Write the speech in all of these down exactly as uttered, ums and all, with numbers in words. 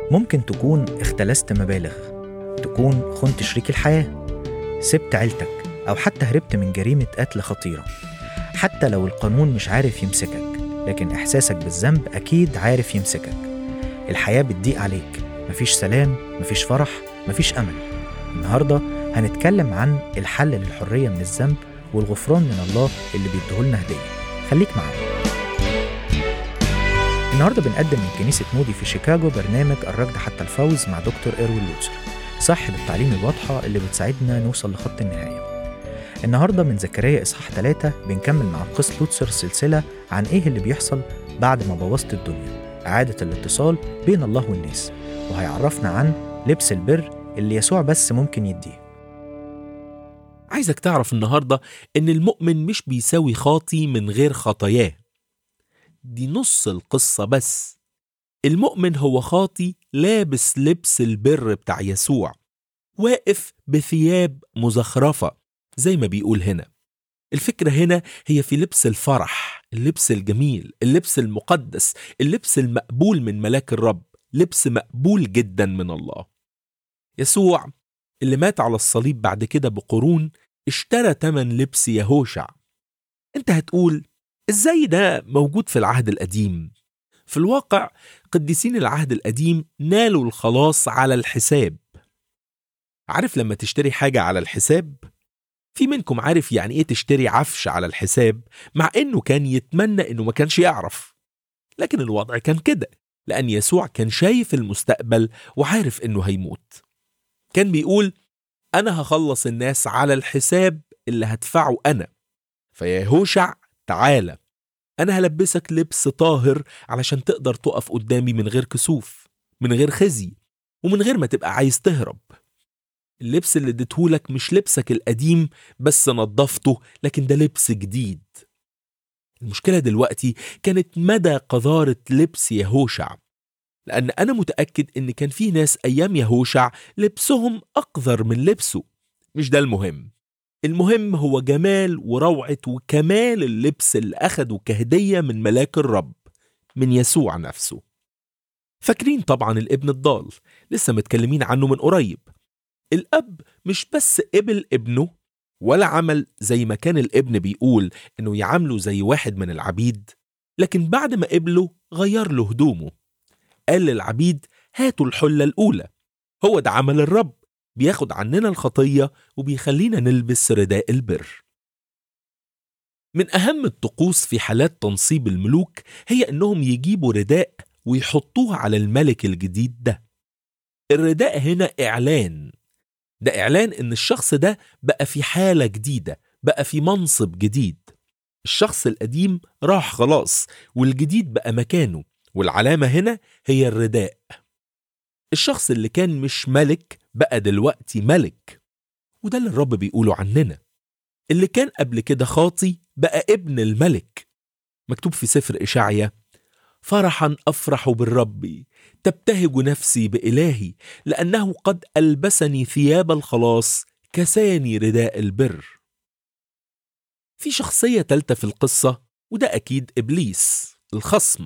ممكن تكون اختلست مبالغ، تكون خنت شريك الحياة، سبت عيلتك، أو حتى هربت من جريمة قتل خطيرة. حتى لو القانون مش عارف يمسكك، لكن إحساسك بالذنب أكيد عارف يمسكك. الحياة بتضيق عليك، مفيش سلام، مفيش فرح، مفيش أمل. النهاردة هنتكلم عن الحل للحرية من الذنب والغفران من الله اللي بيديهولنا هدية. خليك معانا. النهاردة بنقدم من كنيسة مودي في شيكاغو برنامج الركض حتى الفوز مع دكتور إيروين لوتسر، صاحب التعليم الواضحة اللي بتساعدنا نوصل لخط النهاية. النهاردة من زكريا إصحاح ثلاثة بنكمل مع قصة لوتسر سلسلة عن إيه اللي بيحصل بعد ما بوظت الدنيا، إعادة الاتصال بين الله والناس، وهيعرفنا عن لبس البر اللي يسوع بس ممكن يديه. عايزك تعرف النهاردة إن المؤمن مش بيساوي خاطي من غير خطاياه. دي نص القصة بس. المؤمن هو خاطي لابس لبس البر بتاع يسوع، واقف بثياب مزخرفة زي ما بيقول هنا. الفكرة هنا هي في لبس الفرح، اللبس الجميل، اللبس المقدس، اللبس المقبول من ملاك الرب، لبس مقبول جدا من الله. يسوع اللي مات على الصليب بعد كده بقرون اشترى تمن لبس يهوشع. انت هتقول ازاي ده موجود في العهد القديم؟ في الواقع قديسين العهد القديم نالوا الخلاص على الحساب. عارف لما تشتري حاجة على الحساب؟ في منكم عارف يعني ايه تشتري عفش على الحساب، مع انه كان يتمنى انه ما كانش يعرف. لكن الوضع كان كده لأن يسوع كان شايف المستقبل وعارف انه هيموت. كان بيقول انا هخلص الناس على الحساب اللي هدفعه انا. فيا يهوشع تعالى، أنا هلبسك لبس طاهر علشان تقدر تقف قدامي من غير كسوف، من غير خزي، ومن غير ما تبقى عايز تهرب. اللبس اللي اديتهولك مش لبسك القديم بس نظفته، لكن ده لبس جديد. المشكلة دلوقتي كانت مدى قذارة لبس يهوشع، لأن أنا متأكد إن كان في ناس أيام يهوشع لبسهم أقذر من لبسه. مش ده المهم. المهم هو جمال وروعة وكمال اللبس اللي أخده كهدية من ملاك الرب، من يسوع نفسه. فاكرين طبعا الابن الضال، لسه متكلمين عنه من قريب. الأب مش بس قبل ابنه ولا عمل زي ما كان الابن بيقول إنه يعامله زي واحد من العبيد، لكن بعد ما قبله غير له هدومه. قال للعبيد هاتوا الحلة الأولى. هو ده عمل الرب، بياخد عننا الخطية وبيخلينا نلبس رداء البر. من أهم الطقوس في حالات تنصيب الملوك هي أنهم يجيبوا رداء ويحطوه على الملك الجديد ده. الرداء هنا إعلان، ده إعلان أن الشخص ده بقى في حالة جديدة، بقى في منصب جديد. الشخص القديم راح خلاص والجديد بقى مكانه، والعلامة هنا هي الرداء. الشخص اللي كان مش ملك بقى دلوقتي ملك، وده اللي الرب بيقوله عننا. اللي كان قبل كده خاطي بقى ابن الملك. مكتوب في سفر إشعيا فرحا أفرح بالرب، تبتهج نفسي بإلهي، لأنه قد ألبسني ثياب الخلاص، كساني رداء البر. في شخصية تالتة في القصة، وده أكيد إبليس الخصم.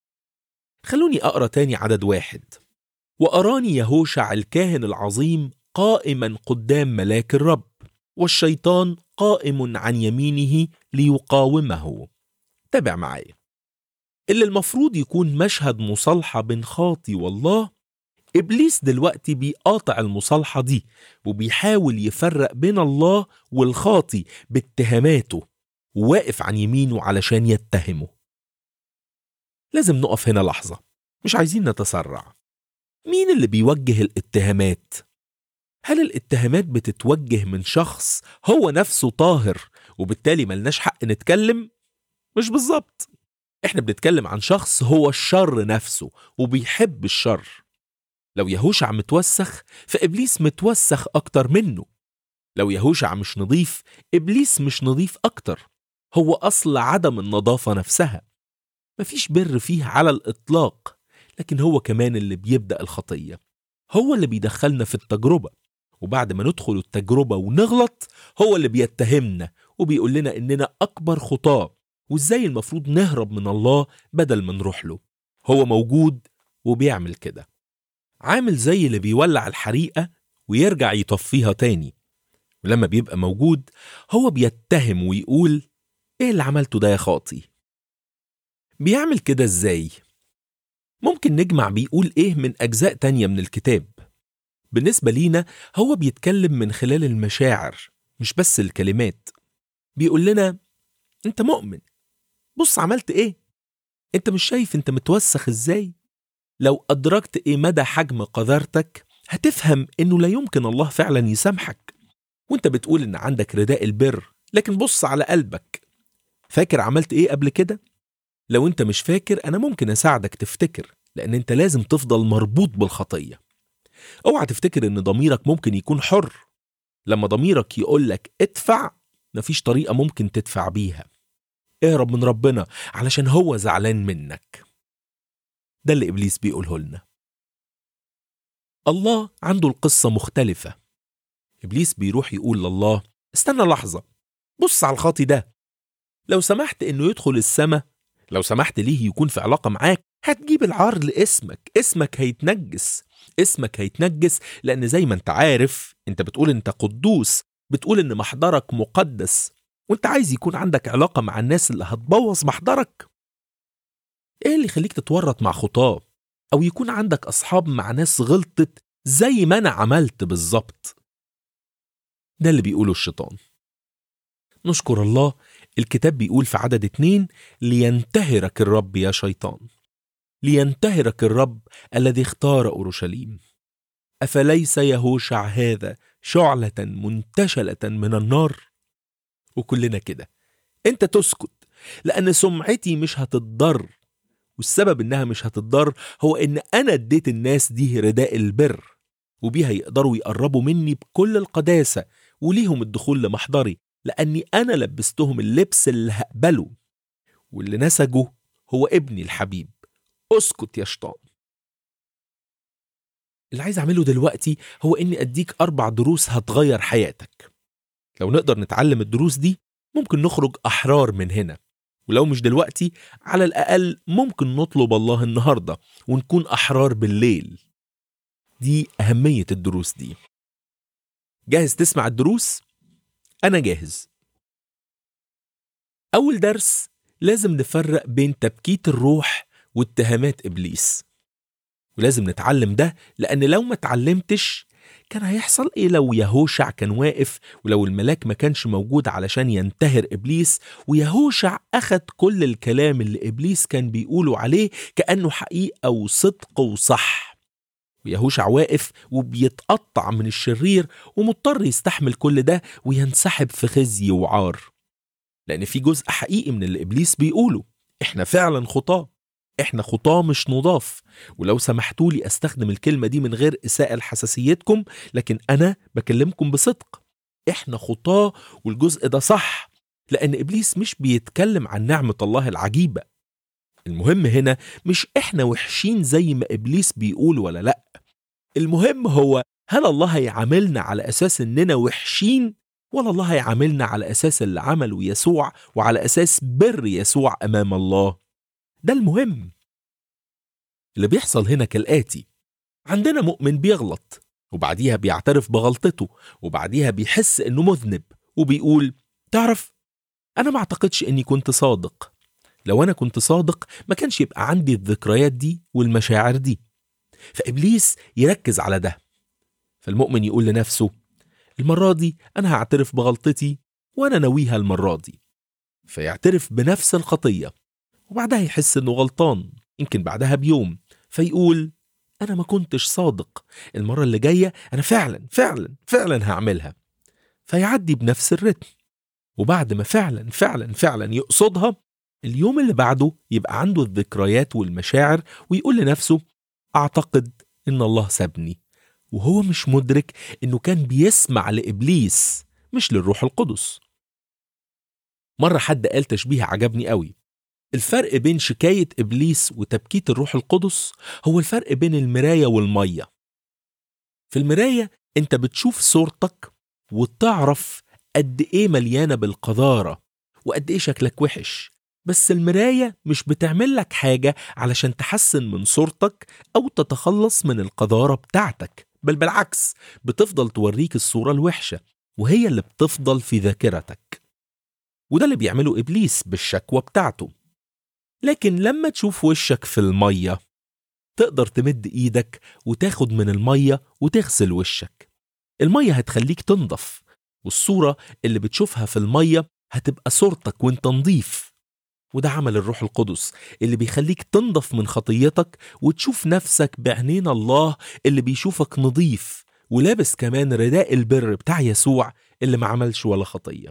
خلوني أقرأ تاني عدد واحد. وأراني يهوشع الكاهن العظيم قائما قدام ملاك الرب، والشيطان قائم عن يمينه ليقاومه. تابع معايا. اللي المفروض يكون مشهد مصالحة بين خاطي والله، إبليس دلوقتي بيقاطع المصالحة دي وبيحاول يفرق بين الله والخاطي باتهاماته، وواقف عن يمينه علشان يتهمه. لازم نقف هنا لحظة، مش عايزين نتسرع. مين اللي بيوجه الاتهامات؟ هل الاتهامات بتتوجه من شخص هو نفسه طاهر وبالتالي ملناش حق نتكلم؟ مش بالظبط. احنا بنتكلم عن شخص هو الشر نفسه وبيحب الشر. لو يهوشع متوسخ فإبليس متوسخ أكتر منه. لو يهوشع مش نظيف إبليس مش نظيف أكتر. هو أصل عدم النظافة نفسها. مفيش بر فيه على الإطلاق، لكن هو كمان اللي بيبدأ الخطية، هو اللي بيدخلنا في التجربة، وبعد ما ندخل التجربة ونغلط هو اللي بيتهمنا وبيقول لنا إننا أكبر خطاة، وإزاي المفروض نهرب من الله بدل ما نروح له. هو موجود وبيعمل كده. عامل زي اللي بيولع الحريقة ويرجع يطفيها تاني، ولما بيبقى موجود هو بيتهم ويقول ايه اللي عملته ده يا خاطي؟ بيعمل كده ازاي؟ ممكن نجمع بيقول ايه من أجزاء تانية من الكتاب. بالنسبة لينا هو بيتكلم من خلال المشاعر مش بس الكلمات. بيقول لنا انت مؤمن، بص عملت ايه؟ انت مش شايف انت متوسخ ازاي؟ لو أدركت ايه مدى حجم قذارتك هتفهم انه لا يمكن الله فعلا يسامحك. وانت بتقول ان عندك رداء البر، لكن بص على قلبك. فاكر عملت ايه قبل كده؟ لو انت مش فاكر انا ممكن اساعدك تفتكر، لان انت لازم تفضل مربوط بالخطية. اوعى تفتكر ان ضميرك ممكن يكون حر. لما ضميرك يقولك ادفع، مفيش طريقة ممكن تدفع بيها. اهرب من ربنا علشان هو زعلان منك. ده اللي إبليس بيقوله لنا. الله عنده القصة مختلفة. إبليس بيروح يقول لله استنى لحظة، بص على الخاطي ده. لو سمحت إنه يدخل السماء، لو سمحت ليه يكون في علاقة معاك، هتجيب العار لاسمك. اسمك هيتنجس، اسمك هيتنجس لأن زي ما انت عارف، انت بتقول انت قدوس، بتقول ان محضرك مقدس، وانت عايز يكون عندك علاقة مع الناس اللي هتبوظ محضرك. ايه اللي يخليك تتورط مع خطاه او يكون عندك اصحاب مع ناس غلطت زي ما انا عملت بالظبط؟ ده اللي بيقوله الشيطان. نشكر الله، الكتاب بيقول في عدد اتنين لينتهرك الرب يا شيطان، لينتهرك الرب الذي اختار أورشليم. أفليس يهوشع هذا شعلة منتشلة من النار؟ وكلنا كده. انت تسكت لأن سمعتي مش هتتضر، والسبب انها مش هتتضر هو ان انا اديت الناس دي رداء البر، وبيها يقدروا يقربوا مني بكل القداسة وليهم الدخول لمحضري، لأني أنا لبستهم اللبس اللي هقبله، واللي نسجه هو ابني الحبيب. اسكت يا شيطان. اللي عايز أعمله دلوقتي هو إني أديك أربع دروس هتغير حياتك. لو نقدر نتعلم الدروس دي ممكن نخرج أحرار من هنا، ولو مش دلوقتي على الأقل ممكن نطلب الله النهاردة ونكون أحرار بالليل. دي أهمية الدروس دي. جاهز تسمع الدروس؟ أنا جاهز. أول درس، لازم نفرق بين تبكيت الروح واتهامات إبليس، ولازم نتعلم ده لأن لو ما تعلمتش كان هيحصل إيه لو يهوشع كان واقف ولو الملاك ما كانش موجود علشان ينتهر إبليس، ويهوشع أخد كل الكلام اللي إبليس كان بيقوله عليه كأنه حقيقة وصدق وصح، ويهوشع واقف وبيتقطع من الشرير ومضطر يستحمل كل ده وينسحب في خزي وعار. لأن في جزء حقيقي من اللي إبليس بيقوله، إحنا فعلا خطاة، إحنا خطاة مش نضاف. ولو سمحتوا لي أستخدم الكلمة دي من غير إساءة لحساسيتكم، لكن أنا بكلمكم بصدق، إحنا خطاة، والجزء ده صح، لأن إبليس مش بيتكلم عن نعمة الله العجيبة. المهم هنا مش إحنا وحشين زي ما إبليس بيقول ولا لأ، المهم هو هل الله هيعاملنا على أساس إننا وحشين، ولا الله هيعاملنا على أساس اللي عمله يسوع وعلى أساس بر يسوع أمام الله؟ ده المهم. اللي بيحصل هنا كالآتي: عندنا مؤمن بيغلط، وبعديها بيعترف بغلطته، وبعديها بيحس إنه مذنب وبيقول تعرف أنا ما أعتقدش إني كنت صادق. لو أنا كنت صادق ما كانش يبقى عندي الذكريات دي والمشاعر دي. فإبليس يركز على ده، فالمؤمن يقول لنفسه المرة دي أنا هعترف بغلطتي وأنا ناويها المرة دي، فيعترف بنفس الخطية، وبعدها يحس إنه غلطان، يمكن بعدها بيوم، فيقول أنا ما كنتش صادق، المرة اللي جاية أنا فعلا فعلا فعلا هعملها، فيعدي بنفس الرتم، وبعد ما فعلا فعلا فعلا يقصدها، اليوم اللي بعده يبقى عنده الذكريات والمشاعر ويقول لنفسه أعتقد إن الله سابني، وهو مش مدرك إنه كان بيسمع لإبليس مش للروح القدس. مرة حد قال تشبيه عجبني قوي: الفرق بين شكاية إبليس وتبكيت الروح القدس هو الفرق بين المراية والمية. في المراية أنت بتشوف صورتك وتعرف قد إيه مليانة بالقذارة وقد إيه شكلك وحش، بس المراية مش بتعمل لك حاجة علشان تحسن من صورتك أو تتخلص من القذارة بتاعتك، بل بالعكس بتفضل توريك الصورة الوحشة، وهي اللي بتفضل في ذاكرتك. وده اللي بيعمله إبليس بالشكوى بتاعته. لكن لما تشوف وشك في المية تقدر تمد إيدك وتاخد من المية وتغسل وشك. المية هتخليك تنضف، والصورة اللي بتشوفها في المية هتبقى صورتك وانت نضيف. وده عمل الروح القدس اللي بيخليك تنضف من خطيتك وتشوف نفسك بعينين الله اللي بيشوفك نضيف ولابس كمان رداء البر بتاع يسوع اللي ما عملش ولا خطية.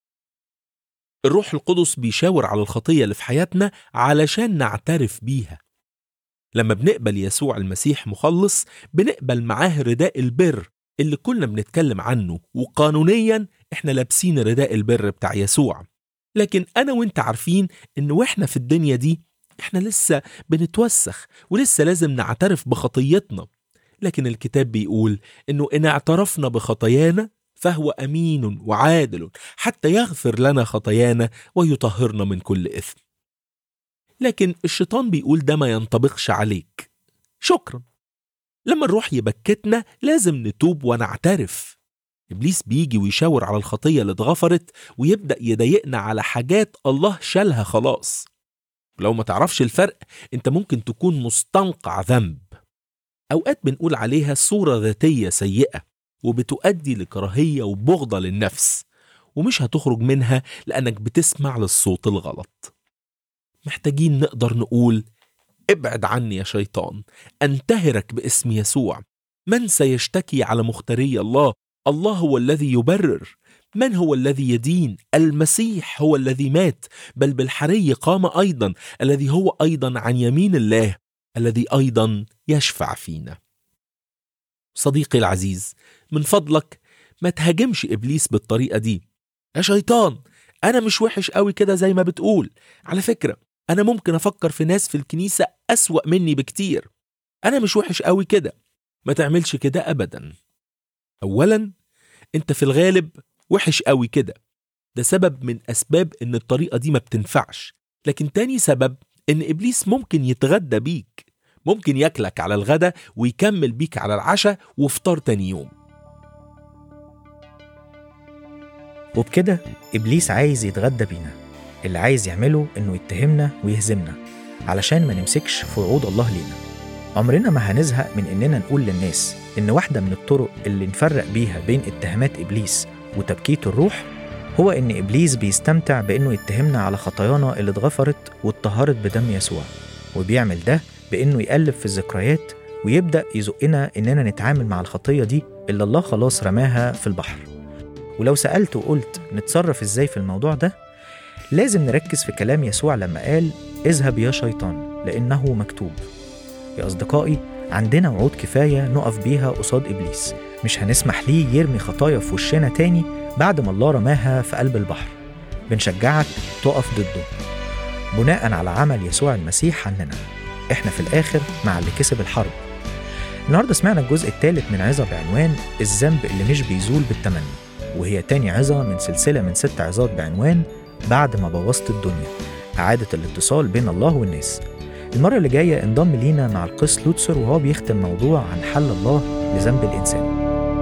الروح القدس بيشاور على الخطية اللي في حياتنا علشان نعترف بيها. لما بنقبل يسوع المسيح مخلص بنقبل معاه رداء البر اللي كنا بنتكلم عنه، وقانونيا احنا لابسين رداء البر بتاع يسوع. لكن أنا وإنت عارفين إن وإحنا في الدنيا دي إحنا لسه بنتوسخ ولسه لازم نعترف بخطيتنا. لكن الكتاب بيقول إنه إن اعترفنا بخطايانا فهو أمين وعادل حتى يغفر لنا خطايانا ويطهرنا من كل إثم. لكن الشيطان بيقول ده ما ينطبقش عليك. شكرا. لما الروح يبكتنا لازم نتوب ونعترف. إبليس بيجي ويشاور على الخطية اللي اتغفرت ويبدأ يضايقنا على حاجات الله شالها خلاص. ولو ما تعرفش الفرق انت ممكن تكون مستنقع ذنب. أوقات بنقول عليها صورة ذاتية سيئة وبتؤدي لكراهية وبغضة للنفس، ومش هتخرج منها لأنك بتسمع للصوت الغلط. محتاجين نقدر نقول ابعد عني يا شيطان، أنتهرك باسم يسوع. من سيشتكي على مختاري الله؟ الله هو الذي يبرر. من هو الذي يدين؟ المسيح هو الذي مات، بل بالحري قام أيضا، الذي هو أيضا عن يمين الله، الذي أيضا يشفع فينا. صديقي العزيز، من فضلك ما تهاجمش إبليس بالطريقة دي. يا شيطان، أنا مش وحش قوي كده زي ما بتقول. على فكرة أنا ممكن أفكر في ناس في الكنيسة أسوأ مني بكتير. أنا مش وحش قوي كده. ما تعملش كده أبدا. أولا أنت في الغالب وحش قوي كده، ده سبب من أسباب إن الطريقة دي ما بتنفعش. لكن تاني سبب إن إبليس ممكن يتغدى بيك، ممكن ياكلك على الغدا ويكمل بيك على العشاء وفطار تاني يوم. وبكده إبليس عايز يتغدى بينا. اللي عايز يعمله إنه يتهمنا ويهزمنا علشان ما نمسكش في وعود الله لينا. عمرنا ما هنزهق من إننا نقول للناس إن واحدة من الطرق اللي نفرق بيها بين اتهامات إبليس وتبكيت الروح هو إن إبليس بيستمتع بإنه يتهمنا على خطايانا اللي اتغفرت واتطهرت بدم يسوع، وبيعمل ده بإنه يقلب في الذكريات ويبدأ يزقنا إننا نتعامل مع الخطية دي اللي الله خلاص رماها في البحر. ولو سألت وقلت نتصرف إزاي في الموضوع ده، لازم نركز في كلام يسوع لما قال اذهب يا شيطان لأنه مكتوب. يا أصدقائي، عندنا وعود كفاية نقف بيها قصاد إبليس. مش هنسمح ليه يرمي خطايا في وشنا تاني بعد ما الله رماها في قلب البحر. بنشجعك تقف ضده بناء على عمل يسوع المسيح عننا. احنا في الآخر مع اللي كسب الحرب. النهاردة سمعنا الجزء الثالث من عظة بعنوان الذنب اللي مش بيزول بالتمني، وهي تاني عظة من سلسلة من ست عظات بعنوان بعد ما بوظت الدنيا، إعادة الاتصال بين الله والناس. المرة اللي جاية انضم لينا مع القس لوتسر وهو بيختم موضوع عن حل الله لذنب الإنسان.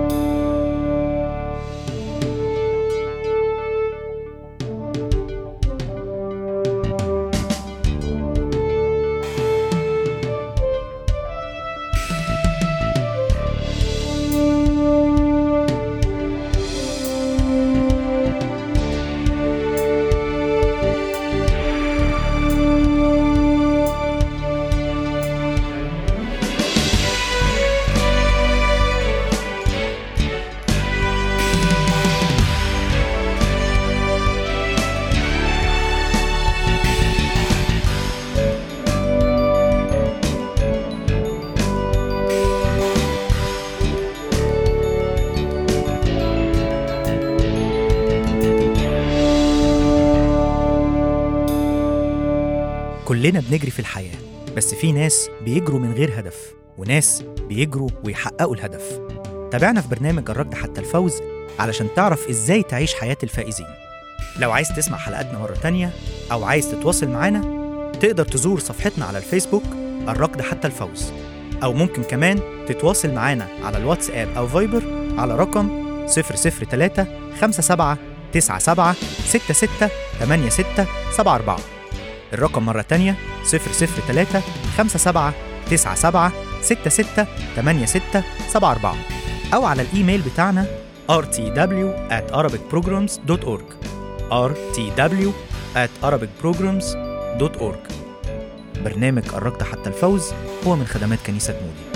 كلنا بنجري في الحياة، بس في ناس بيجروا من غير هدف وناس بيجروا ويحققوا الهدف. تابعنا في برنامج الركض حتى الفوز علشان تعرف إزاي تعيش حياة الفائزين. لو عايز تسمع حلقاتنا مرة تانية أو عايز تتواصل معانا، تقدر تزور صفحتنا على الفيسبوك الركض حتى الفوز، أو ممكن كمان تتواصل معانا على الواتساب أو فايبر على رقم صفر صفر تلاتة خمسة سبعة تسعة سبعة ستة ستة تمانية ستة سبعة أربعة. الرقم مرة تانية صفر صفر تلاتة خمسة سبعة تسعة سبعة ستة ستة تمانية ستة سبعة أربعة، أو على الإيميل بتاعنا آر تي دبليو آت أرابيك بروجرامز دوت أورج آر تي دبليو آت أرابيك بروجرامز دوت أورج. برنامج الركض حتى الفوز هو من خدمات كنيسة مودي.